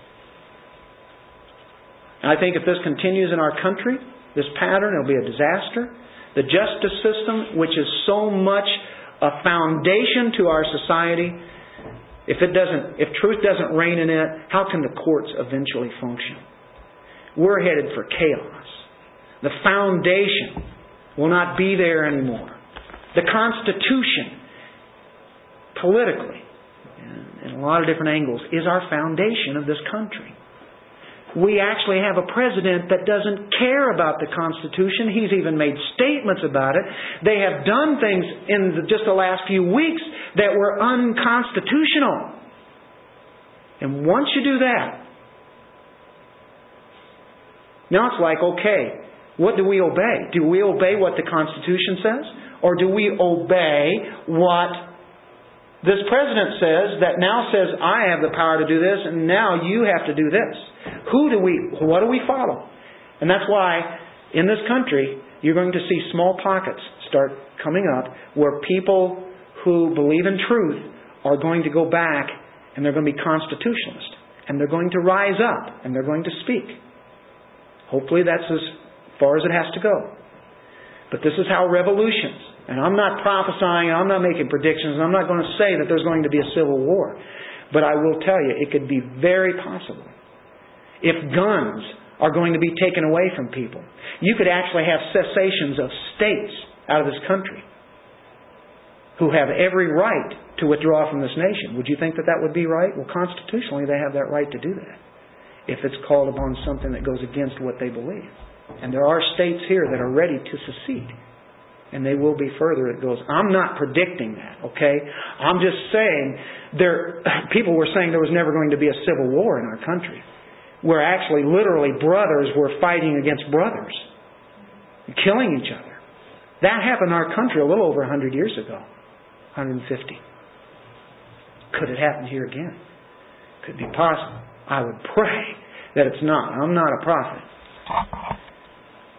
Speaker 1: And I think if this continues in our country, this pattern, it'll be a disaster. The justice system, which is so much a foundation to our society, if truth doesn't reign in it, how can the courts eventually function? We're headed for chaos. The foundation will not be there anymore. The Constitution, politically, in a lot of different angles, is our foundation of this country. We actually have a president that doesn't care about the Constitution. He's even made statements about it. They have done things in just the last few weeks that were unconstitutional. And once you do that, now it's like, okay, what do we obey? Do we obey what the Constitution says? Or do we obey what this president says that now says, I have the power to do this and now you have to do this? What do we follow? And that's why in this country you're going to see small pockets start coming up where people who believe in truth are going to go back and they're going to be constitutionalists. And they're going to rise up and they're going to speak. Hopefully that's as far as it has to go. But this is how revolutions, and I'm not prophesying, I'm not making predictions, and I'm not going to say that there's going to be a civil war. But I will tell you, it could be very possible. If guns are going to be taken away from people, you could actually have cessations of states out of this country who have every right to withdraw from this nation. Would you think that that would be right? Well, constitutionally, they have that right to do that if it's called upon something that goes against what they believe. And there are states here that are ready to secede. And they will be further it goes. I'm not predicting that, okay? I'm just saying people were saying there was never going to be a civil war in our country, where actually literally brothers were fighting against brothers, killing each other. That happened in our country a little over 100 years ago, 150. Could it happen here again? Could be possible. I would pray that it's not. I'm not a prophet.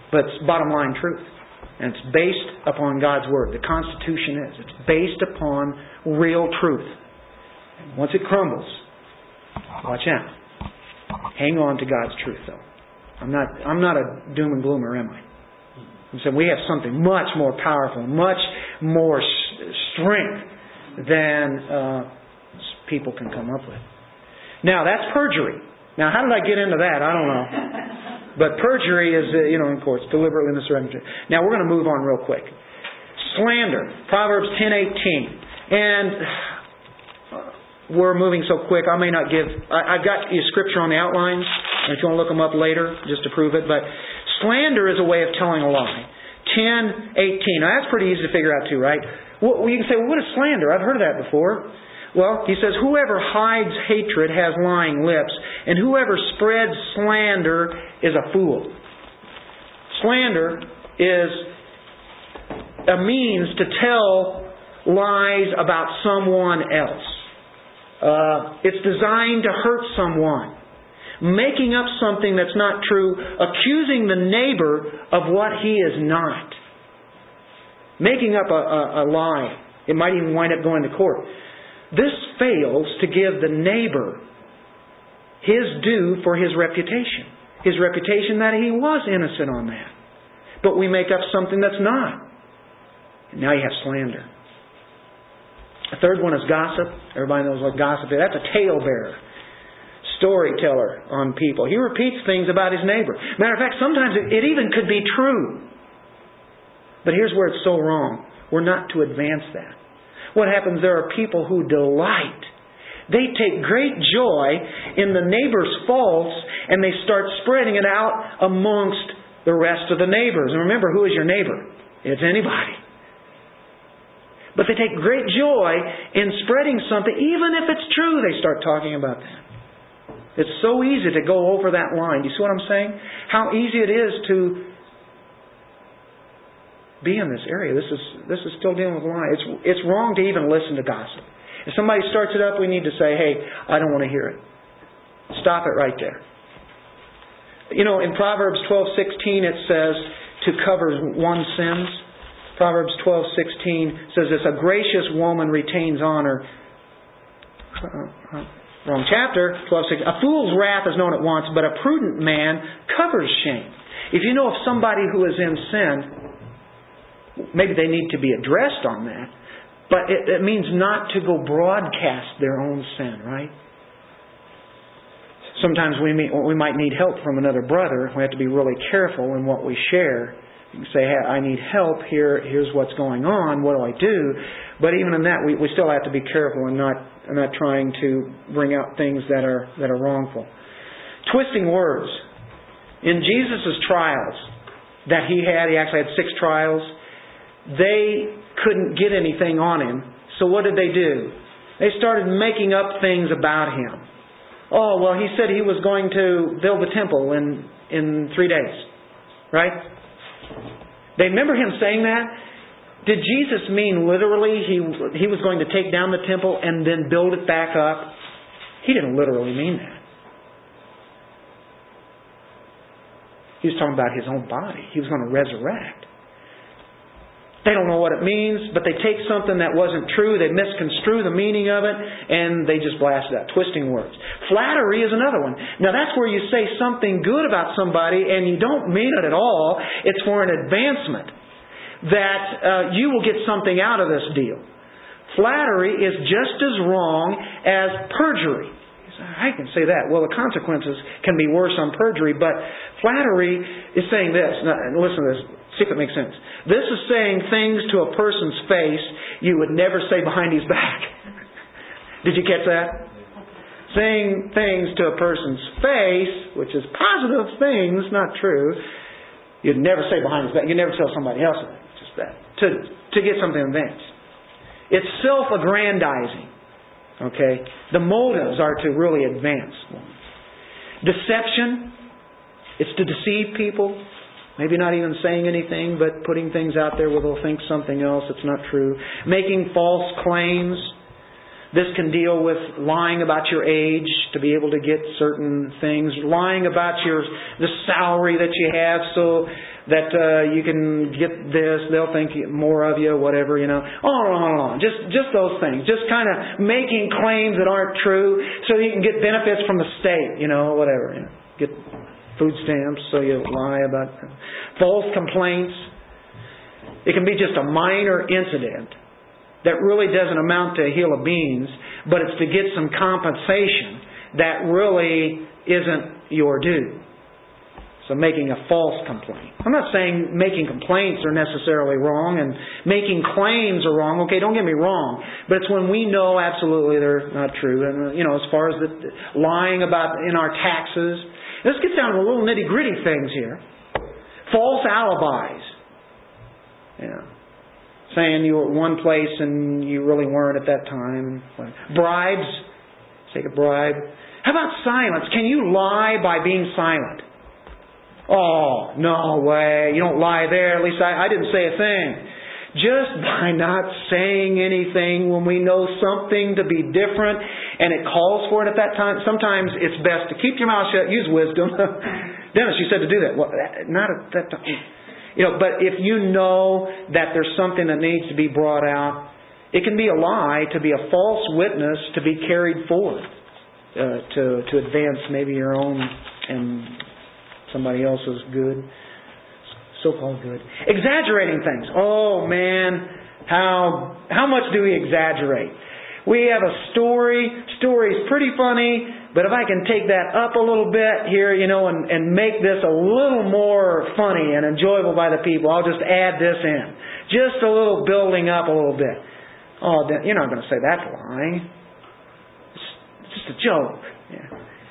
Speaker 1: But it's bottom line truth. And it's based upon God's Word. The Constitution is. It's based upon real truth. And once it crumbles, watch out. Hang on to God's truth, though. I'm not a doom and gloomer, am I? I'm saying we have something much more powerful, much more strength than people can come up with. Now, that's perjury. Now, how did I get into that? I don't know. But perjury is, in courts, deliberately misrepresentation. Now, we're going to move on real quick. Slander, Proverbs 10:18. And we're moving so quick, I may not give... I've got your scripture on the outlines, if you want to look them up later, just to prove it. But slander is a way of telling a lie. 10:18. Now, that's pretty easy to figure out too, right? Well, you can say, well, what is slander? I've heard of that before. Well, he says, whoever hides hatred has lying lips, and whoever spreads slander is a fool. Slander is a means to tell lies about someone else. It's designed to hurt someone. Making up something that's not true, accusing the neighbor of what he is not. Making up a lie. It might even wind up going to court. This fails to give the neighbor his due for his reputation. His reputation that he was innocent on that. But we make up something that's not. And now you have slander. A third one is gossip. Everybody knows what gossip is. That's a talebearer. Storyteller on people. He repeats things about his neighbor. Matter of fact, sometimes it even could be true. But here's where it's so wrong. We're not to advance that. What happens, there are people who delight. They take great joy in the neighbor's faults and they start spreading it out amongst the rest of the neighbors. And remember, who is your neighbor? It's anybody. But they take great joy in spreading something, even if it's true, they start talking about that. It's so easy to go over that line. Do you see what I'm saying? How easy it is to be in this area. This is still dealing with lie. It's wrong to even listen to gossip. If somebody starts it up, we need to say, hey, I don't want to hear it. Stop it right there. In Proverbs 12:16 it says to cover one's sins. Proverbs 12:16 says this, a gracious woman retains honor. Wrong chapter, 12:16. A fool's wrath is known at once, but a prudent man covers shame. If you know of somebody who is in sin, maybe they need to be addressed on that. But it means not to go broadcast their own sin, right? Sometimes we might need help from another brother. We have to be really careful in what we share. You can say, hey, I need help. Here's what's going on. What do I do? But even in that, we still have to be careful and not trying to bring out things that are wrongful. Twisting words. In Jesus' trials that he actually had 6 trials. They couldn't get anything on him. So what did they do? They started making up things about him. Oh, well, he said he was going to build the temple in 3 days. Right? They remember him saying that? Did Jesus mean literally he was going to take down the temple and then build it back up? He didn't literally mean that. He was talking about his own body. He was going to resurrect. They don't know what it means, but they take something that wasn't true, they misconstrue the meaning of it, and they just blast it out. Twisting words. Flattery is another one. Now that's where you say something good about somebody and you don't mean it at all. It's for an advancement. That you will get something out of this deal. Flattery is just as wrong as perjury. I can say that. Well, the consequences can be worse on perjury, but flattery is saying this. Now, listen to this. See if it makes sense. This is saying things to a person's face you would never say behind his back. Did you catch that? Saying things to a person's face, which is positive things, not true, you'd never say behind his back. You never tell somebody else that. Just that. To get something advanced. It's self-aggrandizing. Okay? The motives are to really advance. Deception. It's to deceive people. Maybe not even saying anything, but putting things out there where they'll think something else that's not true. Making false claims. This can deal with lying about your age to be able to get certain things, lying about the salary that you have so that you can get this, they'll think more of you, whatever, On and on. Just those things. Just kind of making claims that aren't true so you can get benefits from the state, whatever. Get food stamps so you lie about them. False complaints. It can be just a minor incident that really doesn't amount to a hill of beans, but it's to get some compensation that really isn't your due. So making a false complaint. I'm not saying making complaints are necessarily wrong and making claims are wrong. Okay, don't get me wrong. But it's when we know absolutely they're not true. And, as far as the lying about in our taxes. This gets down to the little nitty-gritty things here. False alibis. Saying you were at one place and you really weren't at that time. Bribes. Take a bribe. How about silence? Can you lie by being silent? Oh, no way. You don't lie there. At least I didn't say a thing. Just by not saying anything when we know something to be different and it calls for it at that time. Sometimes it's best to keep your mouth shut. Use wisdom. Dennis, you said to do that. Well, not at that time. But if you know that there's something that needs to be brought out, it can be a lie, to be a false witness, to be carried forward, to advance maybe your own and somebody else's good, so-called good. Exaggerating things. Oh man, how much do we exaggerate? We have a story. Story's pretty funny, but if I can take that up a little bit here, and make this a little more funny and enjoyable by the people, I'll just add this in. Just a little building up a little bit. Oh, you're not going to say that's lying. It's just a joke. Yeah.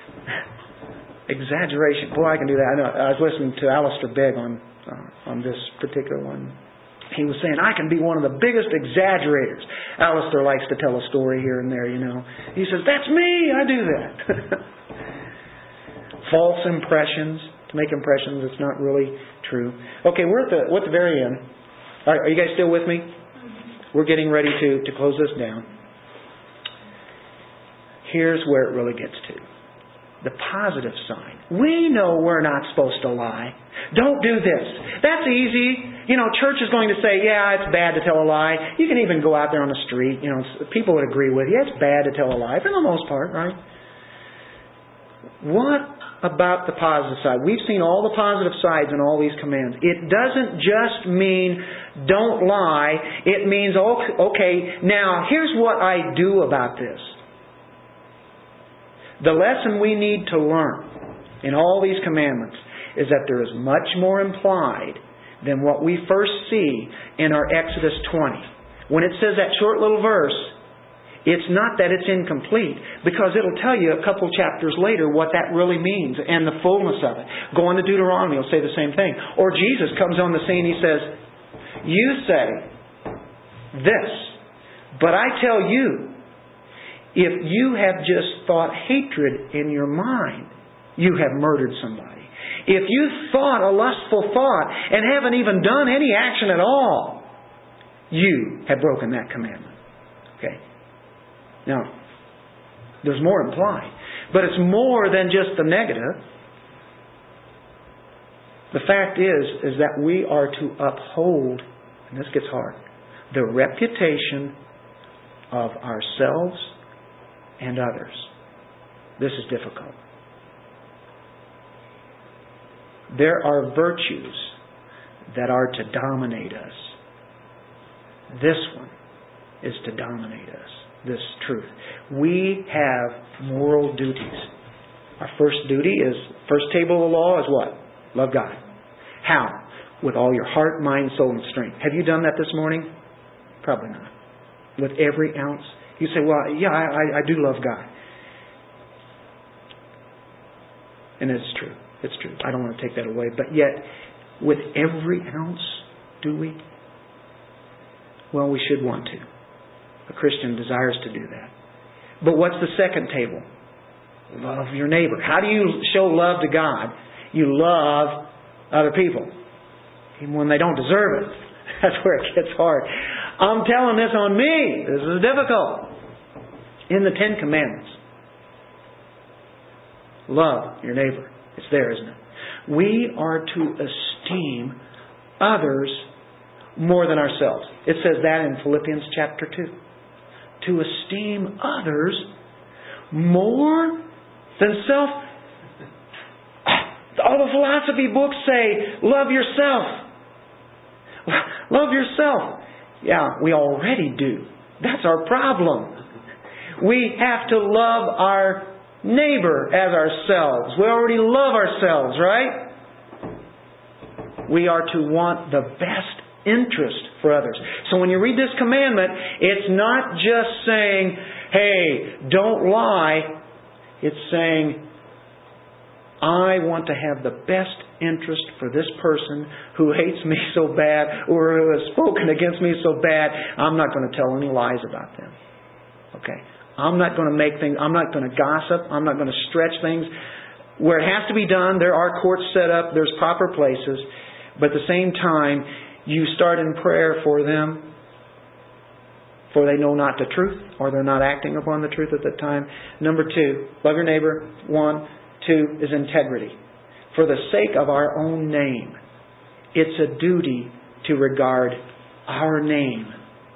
Speaker 1: Exaggeration. Boy, I can do that. I know. I was listening to Alistair Begg on this particular one. He was saying, I can be one of the biggest exaggerators. Alistair likes to tell a story here and there, He says, that's me! I do that. False impressions. To make impressions that's not really true. Okay, we're at the very end. All right, are you guys still with me? We're getting ready to close this down. Here's where it really gets to. The positive side. We know we're not supposed to lie. Don't do this. That's easy. Church is going to say, yeah, it's bad to tell a lie. You can even go out there on the street. People would agree with you. It's bad to tell a lie for the most part, right? What about the positive side? We've seen all the positive sides in all these commands. It doesn't just mean don't lie. It means, okay, now here's what I do about this. The lesson we need to learn in all these commandments is that there is much more implied than what we first see in our Exodus 20. When it says that short little verse, it's not that it's incomplete, because it'll tell you a couple chapters later what that really means and the fullness of it. Go on to Deuteronomy, it'll say the same thing. Or Jesus comes on the scene, He says, you say this, but I tell you, if you have just thought hatred in your mind, you have murdered somebody. If you thought a lustful thought and haven't even done any action at all, you have broken that commandment. Okay? Now, there's more implied. But it's more than just the negative. The fact is that we are to uphold, and this gets hard, the reputation of ourselves and others. This is difficult. There are virtues that are to dominate us. This one is to dominate us. This truth. We have moral duties. Our first duty is, first table of the law is what? Love God. How? With all your heart, mind, soul, and strength. Have you done that this morning? Probably not. With every ounce. You say, well, yeah, I do love God. And it's true. It's true. I don't want to take that away. But yet, with every ounce, do we? Well, we should want to. A Christian desires to do that. But what's the second table? Love your neighbor. How do you show love to God? You love other people. Even when they don't deserve it. That's where it gets hard. I'm telling this on me. This is difficult. In the Ten Commandments. Love your neighbor. It's there, isn't it? We are to esteem others more than ourselves. It says that in Philippians chapter 2. To esteem others more than self. All the philosophy books say, love yourself. Love yourself. Yeah, we already do. That's our problem. We have to love our neighbor as ourselves. We already love ourselves, right? We are to want the best interest for others. So when you read this commandment, it's not just saying, hey, don't lie. It's saying, I want to have the best interest for this person who hates me so bad or who has spoken against me so bad. I'm not going to tell any lies about them. Okay? I'm not going to make things, I'm not going to gossip. I'm not going to stretch things. Where it has to be done, there are courts set up. There's proper places. But at the same time, you start in prayer for them, for they know not the truth, or they're not acting upon the truth at that time. Number 2, love your neighbor. 1. 2 is integrity. For the sake of our own name, it's a duty to regard our name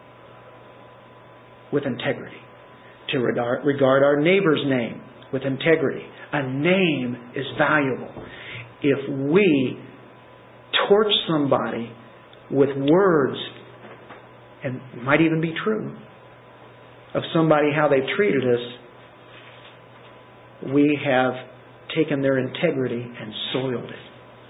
Speaker 1: with integrity. To regard our neighbor's name with integrity. A name is valuable. If we torch somebody with words, and it might even be true, of somebody, how they've treated us, we have taken their integrity and soiled it.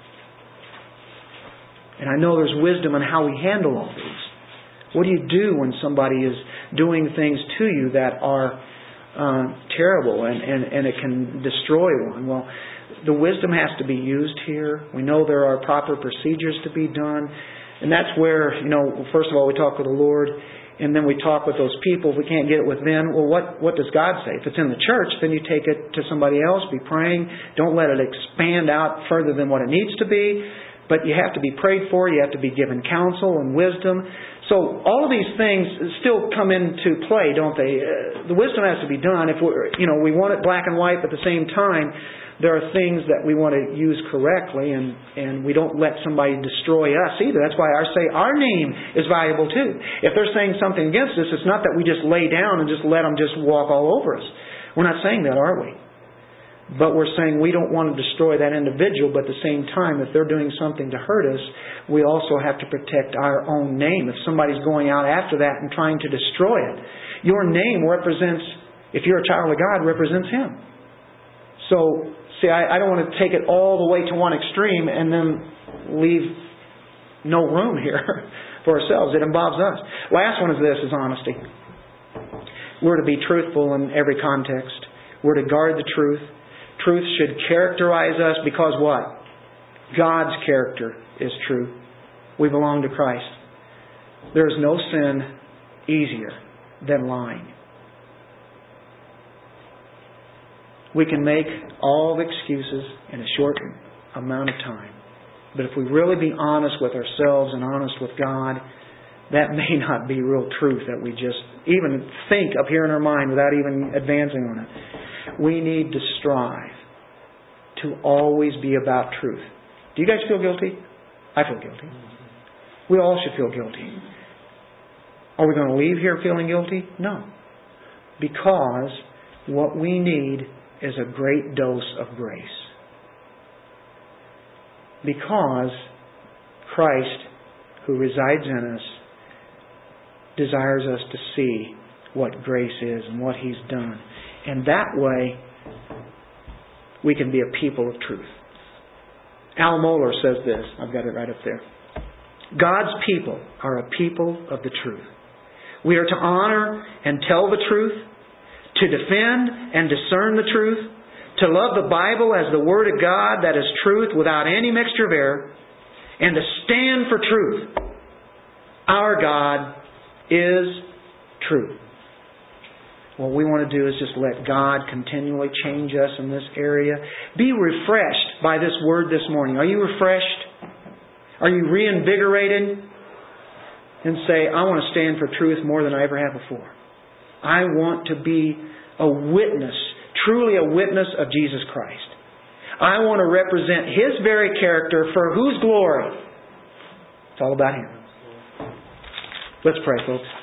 Speaker 1: And I know there's wisdom in how we handle all these. What do you do when somebody is doing things to you that are terrible and it can destroy one? Well, the wisdom has to be used here. We know there are proper procedures to be done. And that's where, first of all, we talk with the Lord, and then we talk with those people. If we can't get it with them, well, what does God say? If it's in the church, then you take it to somebody else, be praying. Don't let it expand out further than what it needs to be. But you have to be prayed for. You have to be given counsel and wisdom. So all of these things still come into play, don't they? The wisdom has to be done. If we want it black and white, but at the same time, there are things that we want to use correctly, and we don't let somebody destroy us either. That's why I say our name is valuable too. If they're saying something against us, it's not that we just lay down and just let them just walk all over us. We're not saying that, are we? But we're saying we don't want to destroy that individual, but at the same time, if they're doing something to hurt us, we also have to protect our own name. If somebody's going out after that and trying to destroy it, your name represents, if you're a child of God, represents Him. So, see, I don't want to take it all the way to one extreme and then leave no room here for ourselves. It involves us. Last one is this, is honesty. We're to be truthful in every context. We're to guard the truth. Truth should characterize us because what? God's character is true. We belong to Christ. There is no sin easier than lying. We can make all the excuses in a short amount of time. But if we really be honest with ourselves and honest with God, that may not be real truth that we just even think up here in our mind without even advancing on it. We need to strive to always be about truth. Do you guys feel guilty? I feel guilty. We all should feel guilty. Are we going to leave here feeling guilty? No. Because what we need is a great dose of grace. Because Christ, who resides in us, desires us to see what grace is and what He's done. And that way, we can be a people of truth. Al Mohler says this. I've got it right up there. God's people are a people of the truth. We are to honor and tell the truth, to defend and discern the truth, to love the Bible as the Word of God that is truth without any mixture of error, and to stand for truth. Our God is truth. What we want to do is just let God continually change us in this area. Be refreshed by this Word this morning. Are you refreshed? Are you reinvigorated? And say, I want to stand for truth more than I ever have before. I want to be a witness, truly a witness of Jesus Christ. I want to represent His very character for whose glory? It's all about Him. Let's pray, folks.